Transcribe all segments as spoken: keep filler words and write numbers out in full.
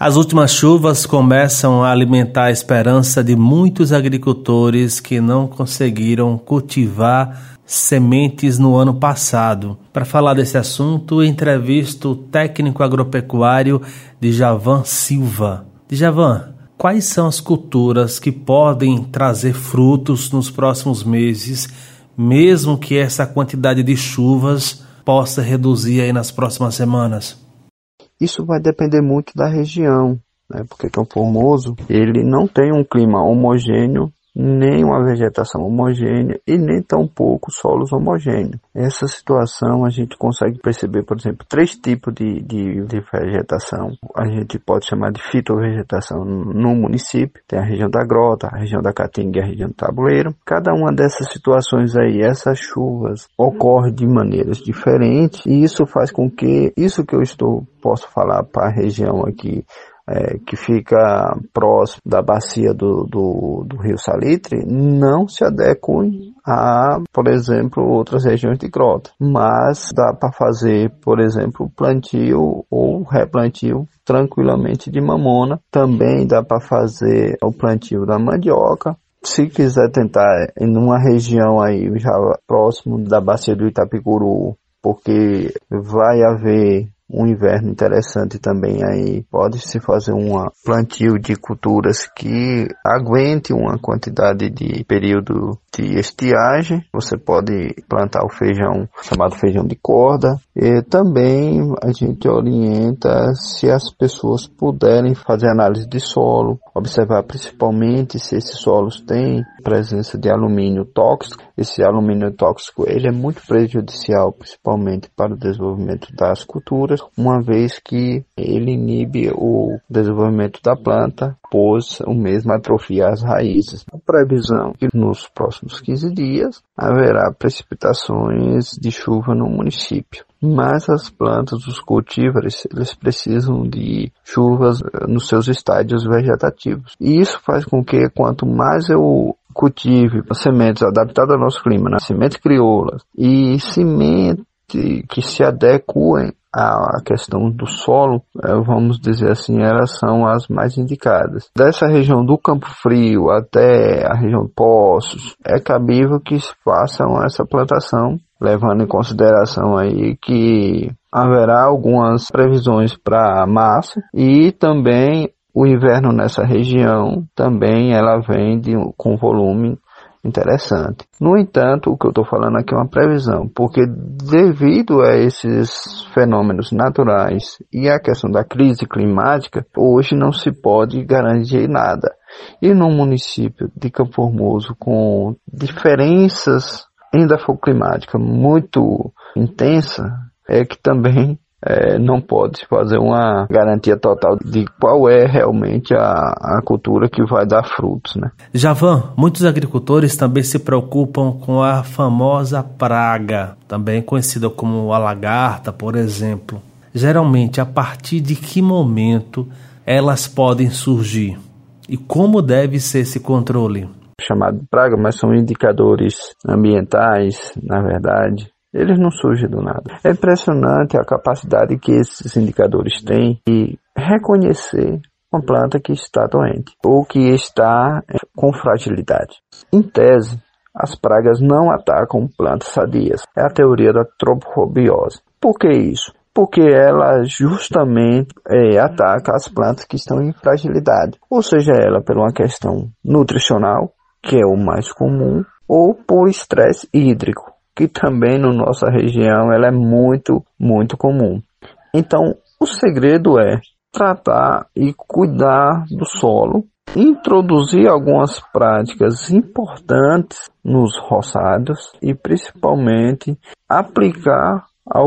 As últimas chuvas começam a alimentar a esperança de muitos agricultores que não conseguiram cultivar sementes no ano passado. Para falar desse assunto, entrevisto o técnico agropecuário Djavan Silva. Djavan, quais são as culturas que podem trazer frutos nos próximos meses, mesmo que essa quantidade de chuvas possa reduzir aí nas próximas semanas? Isso vai depender muito da região, né? Porque Campo Formoso, ele não tem um clima homogêneo, nem uma vegetação homogênea e nem tampouco solos homogêneos. Essa situação a gente consegue perceber, por exemplo, três tipos de, de, de vegetação. A gente pode chamar de fitovegetação no município. Tem a região da Grota, a região da Caatinga e a região do Tabuleiro. Cada uma dessas situações aí, essas chuvas ocorrem de maneiras diferentes e isso faz com que, isso que eu estou, posso falar para a região aqui, É, que fica próximo da bacia do, do, do Rio Salitre, não se adequem a, por exemplo, outras regiões de grota. Mas dá para fazer, por exemplo, plantio ou replantio tranquilamente de mamona. Também dá para fazer o plantio da mandioca. Se quiser tentar em uma região aí já próximo da bacia do Itapicuru, porque vai haver um inverno interessante também aí, pode-se fazer um plantio de culturas que aguente uma quantidade de período de estiagem. Você pode plantar o feijão, chamado feijão de corda, e também a gente orienta se as pessoas puderem fazer análise de solo, observar principalmente se esses solos têm presença de alumínio tóxico. Esse alumínio tóxico, ele é muito prejudicial, principalmente para o desenvolvimento das culturas, uma vez que ele inibe o desenvolvimento da planta, pois o mesmo atrofia as raízes. A previsão é que nos próximos quinze dias haverá precipitações de chuva no município. Mas as plantas, os cultívares, eles precisam de chuvas nos seus estádios vegetativos. E isso faz com que quanto mais eu cultive sementes adaptadas ao nosso clima, né? Sementes crioulas e sementes que se adequem à questão do solo, vamos dizer assim, elas são as mais indicadas. Dessa região do Campo Frio até a região de Poços, é cabível que façam essa plantação, levando em consideração aí que haverá algumas previsões para março e também o inverno nessa região também ela vem de, com volume interessante. No entanto, o que eu estou falando aqui é uma previsão, porque devido a esses fenômenos naturais e a questão da crise climática, hoje não se pode garantir nada. E no município de Campo Formoso, com diferenças endafoclimática muito intensa, é que também é, não pode fazer uma garantia total de qual é realmente a, a cultura que vai dar frutos, né? Djavan, muitos agricultores também se preocupam com a famosa praga, também conhecida como a lagarta, por exemplo. Geralmente, a partir de que momento elas podem surgir? E como deve ser esse controle? Chamado de praga, mas são indicadores ambientais, na verdade. Eles não surgem do nada. É impressionante a capacidade que esses indicadores têm de reconhecer uma planta que está doente ou que está com fragilidade. Em tese, as pragas não atacam plantas sadias. É a teoria da trofobiose. Por que isso? Porque ela justamente é, ataca as plantas que estão em fragilidade. Ou seja, ela por uma questão nutricional, que é o mais comum, ou por estresse hídrico, que também na nossa região ela é muito, muito comum. Então, o segredo é tratar e cuidar do solo, introduzir algumas práticas importantes nos roçados e principalmente aplicar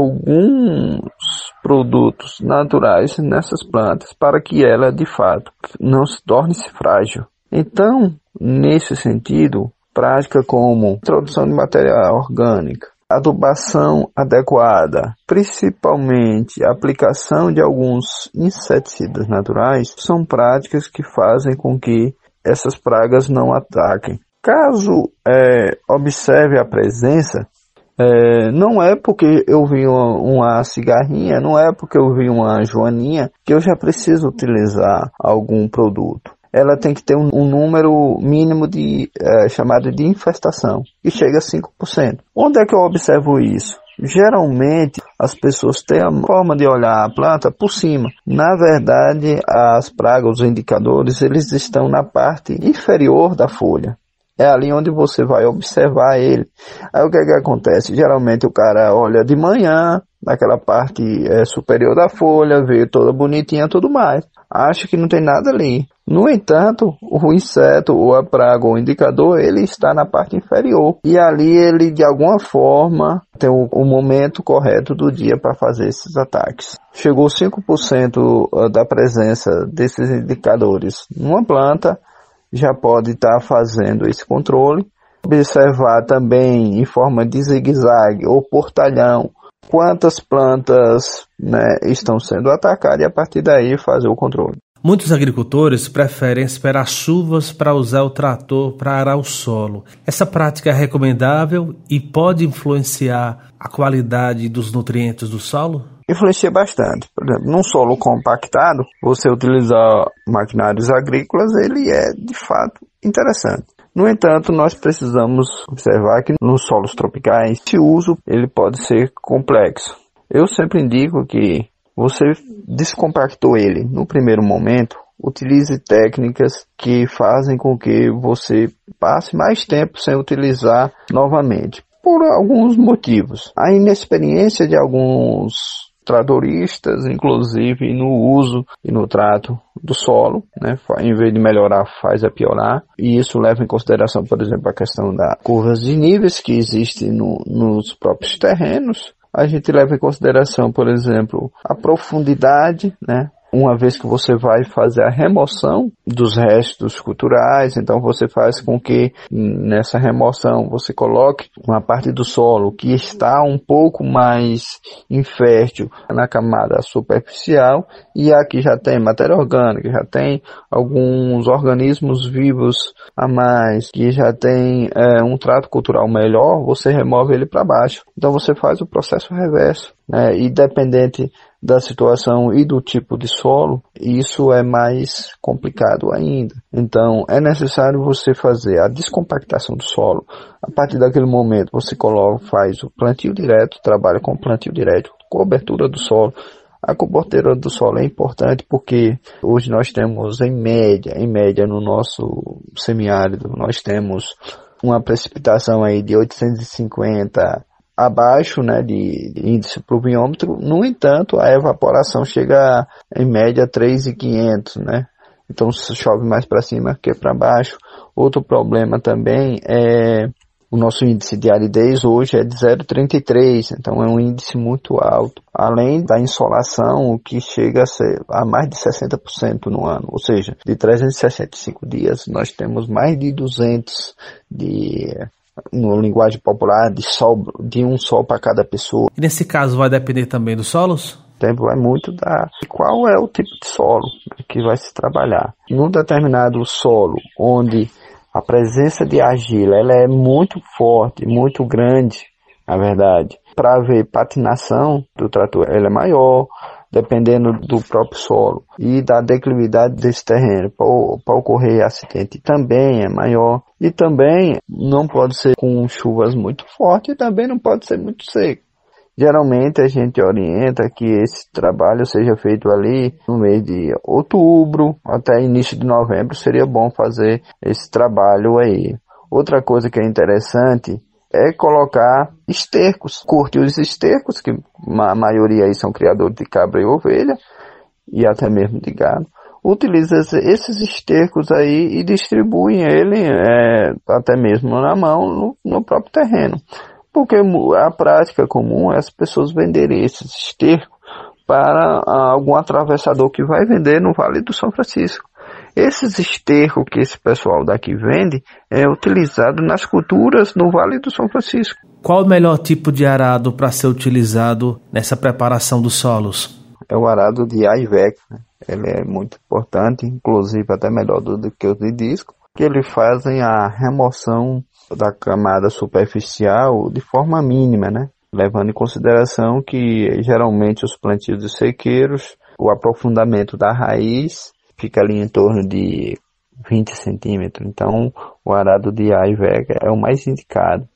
alguns produtos naturais nessas plantas para que ela de fato não se torne-se frágil. Então, nesse sentido, prática como introdução de matéria orgânica, adubação adequada, principalmente a aplicação de alguns inseticidas naturais, são práticas que fazem com que essas pragas não ataquem. Caso é, observe a presença, É, não é porque eu vi uma, uma cigarrinha, não é porque eu vi uma joaninha que eu já preciso utilizar algum produto. Ela tem que ter um, um número mínimo de é, chamado de infestação, que chega a cinco por cento. Onde é que eu observo isso? Geralmente as pessoas têm a forma de olhar a planta por cima. Na verdade, as pragas, os indicadores, eles estão na parte inferior da folha. É ali onde você vai observar ele. Aí o que é que acontece? Geralmente o cara olha de manhã, naquela parte é, superior da folha, vê toda bonitinha e tudo mais. Acha que não tem nada ali. No entanto, o inseto, ou a praga, ou o indicador, ele está na parte inferior. E ali ele, de alguma forma, tem o, o momento correto do dia para fazer esses ataques. Chegou cinco por cento da presença desses indicadores numa planta, já pode estar fazendo esse controle. Observar também em forma de zigue-zague ou portalhão quantas plantas, né, estão sendo atacadas e a partir daí fazer o controle. Muitos agricultores preferem esperar chuvas para usar o trator para arar o solo. Essa prática é recomendável e pode influenciar a qualidade dos nutrientes do solo? Influencia bastante. Por exemplo, num solo compactado, você utilizar maquinários agrícolas, ele é de fato interessante. No entanto, nós precisamos observar que nos solos tropicais, esse uso ele pode ser complexo. Eu sempre indico que você descompactou ele no primeiro momento, utilize técnicas que fazem com que você passe mais tempo sem utilizar novamente, por alguns motivos. A inexperiência de alguns tratoristas, inclusive no uso e no trato do solo, né? Em vez de melhorar, faz a piorar. E isso leva em consideração, por exemplo, a questão das curvas de níveis que existem no, nos próprios terrenos. A gente leva em consideração, por exemplo, a profundidade, né? Uma vez que você vai fazer a remoção dos restos culturais, então você faz com que nessa remoção você coloque uma parte do solo que está um pouco mais infértil na camada superficial e aqui já tem matéria orgânica, já tem alguns organismos vivos a mais, que já tem é, um trato cultural melhor, você remove ele para baixo. Então você faz o processo reverso, né? E dependente da situação e do tipo de solo, isso é mais complicado ainda. Então, é necessário você fazer a descompactação do solo. A partir daquele momento, você coloca, faz o plantio direto, trabalha com plantio direto, cobertura do solo. A cobertura do solo é importante porque hoje nós temos em média, em média no nosso semiárido, nós temos uma precipitação aí de oitocentos e cinquenta abaixo, né, de índice pluviômetro. No entanto, a evaporação chega a, em média três mil e quinhentos, né? Então chove mais para cima que para baixo. Outro problema também é o nosso índice de aridez hoje é de zero vírgula trinta e três, então é um índice muito alto. Além da insolação, que chega a ser a mais de sessenta por cento no ano, ou seja, de trezentos e sessenta e cinco dias, nós temos mais de duzentos de no linguagem popular, de sol, de um sol para cada pessoa. E nesse caso vai depender também dos solos? O tempo vai muito da qual é o tipo de solo que vai se trabalhar. Num determinado solo, onde a presença de argila ela é muito forte, muito grande, na verdade, para haver patinação do trator, ela é maior, dependendo do próprio solo e da declividade desse terreno, para ocorrer acidente também é maior. E também não pode ser com chuvas muito fortes e também não pode ser muito seco. Geralmente a gente orienta que esse trabalho seja feito ali no mês de outubro até início de novembro, seria bom fazer esse trabalho aí. Outra coisa que é interessante é colocar estercos, curtir os estercos, que a maioria aí são criadores de cabra e ovelha, e até mesmo de gado. Utiliza esses estercos aí e distribui ele é, até mesmo na mão, no, no próprio terreno. Porque a prática comum é as pessoas venderem esses estercos para algum atravessador que vai vender no Vale do São Francisco. Esses estercos que esse pessoal daqui vende é utilizado nas culturas no Vale do São Francisco. Qual o melhor tipo de arado para ser utilizado nessa preparação dos solos? É o arado de Aivex, né? Ele é muito importante, inclusive até melhor do, do que o de disco. que eles fazem a remoção da camada superficial de forma mínima, né? Levando em consideração que geralmente os plantios de sequeiros, o aprofundamento da raiz fica ali em torno de vinte centímetros. Então, o arado de A e vega é o mais indicado.